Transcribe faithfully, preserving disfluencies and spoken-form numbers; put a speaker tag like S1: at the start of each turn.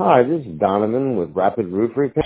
S1: Hi, this is Donovan with Rapid Roof Repair.